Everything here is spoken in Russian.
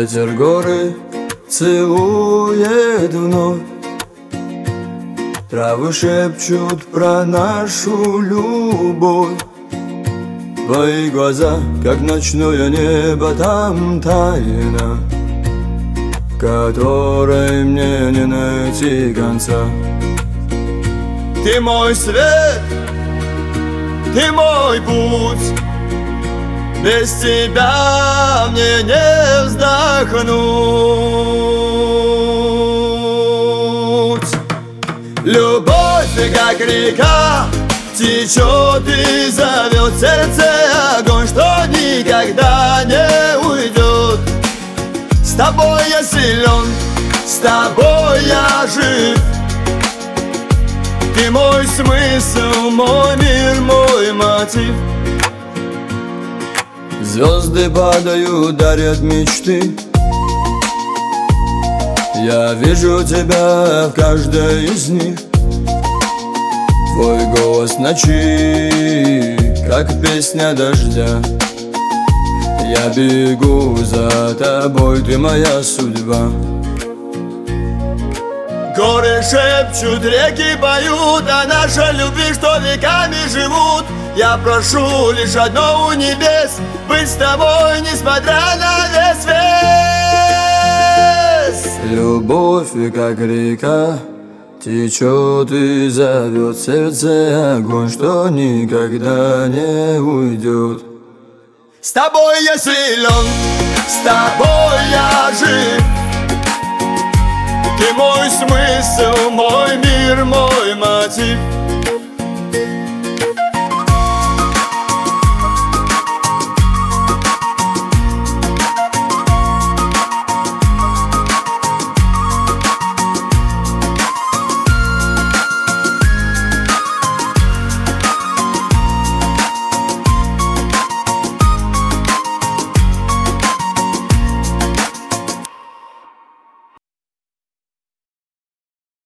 Ветер горы целует вновь, травы шепчут про нашу любовь. Твои глаза, как ночное небо, там тайна, в которой мне не найти конца. Ты мой свет, ты мой путь, без тебя мне не вздохнуть. Любовь, как река, течет и зовет сердце огонь, что никогда не уйдет. С тобой я силен, с тобой я жив. Ты мой смысл, мой мир, мой мотив. Звезды падают, дарят мечты. Я вижу тебя в каждой из них. Твой голос ночи, как песня дождя. Я бегу за тобой, ты моя судьба. Горы шепчут, реки поют о нашей любви, что веками живут. Я прошу лишь одно у небес, быть с тобой, несмотря на весь вес. Любовь, как река, течет и зовет сердце огонь, что никогда не уйдет. С тобой я силен, с тобой я жив. Ты мой смысл, мой мир, мой мотив.